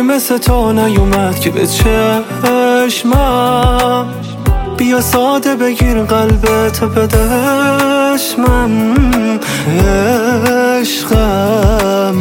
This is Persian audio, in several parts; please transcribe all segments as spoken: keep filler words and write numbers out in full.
مثل تو نیومد که به چشمم. بیا ساده بگیر قلبت به دشمن. عشقم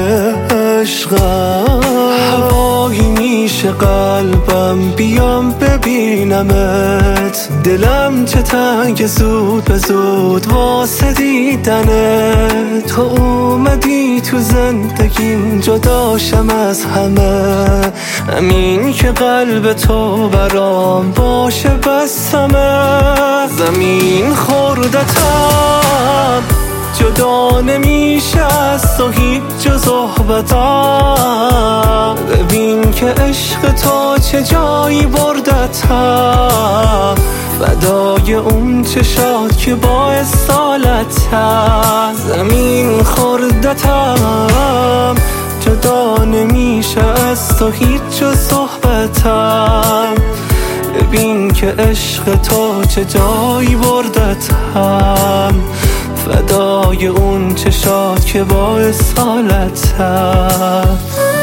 عشقم هوایی میشه قلبم، بیام ببینمت. دلم چه تنگ زود به زود واسه دیدنت. تو اومدی تو زندگیم جداشم از همه. همین که قلب تو برام باشه بسمه. زمین خوردتم جدا نمیشه از تو هیچ جز صحبتم. ببین که عشق تو چه جایی بردتم. فدای اون چشات که باعث سالتم. زمین خوردتم جدا نمیشه از تو هیچ جز صحبتم. ببین که عشق تو چه جایی بردتم. فدای اون چشات که باعث حالتم.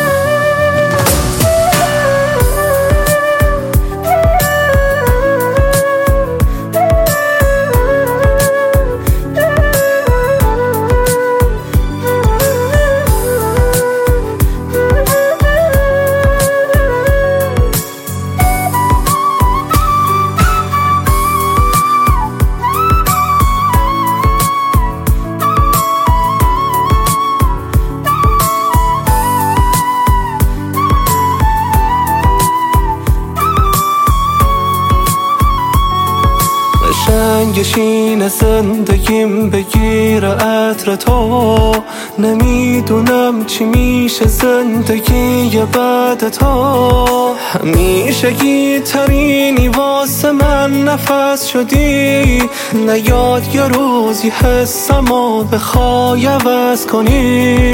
قشنگشین زندگیم بگیره عطر تو. نمیدونم چی میشه زندگی بعد تو. همیشه گیترینی واسه من نفس شدی. نیاد یه روزی حسمو بخوای عوض کنی.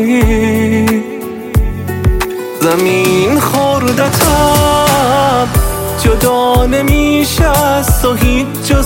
زمین خوردتم جدا نمیشه از تو هیچ جز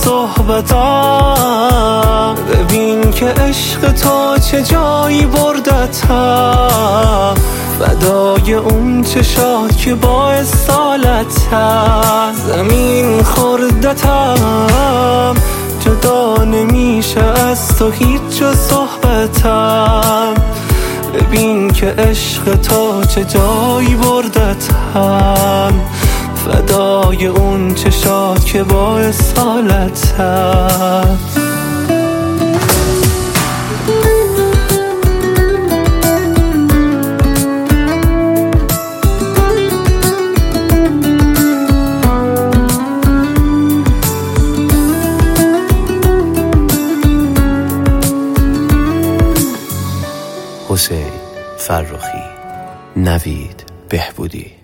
صحبتم. ببین که عشق تو چه جایی بردتم. فدای اون چشات که باعث سالتم. زمین خوردتم جدا نمیشه از تو هیچ جز صحبتم. ببین که عشق تو چه جایی بردتم. فدای اون چشات که باعث حالتم. حسین فرخی، نوید بهبودی.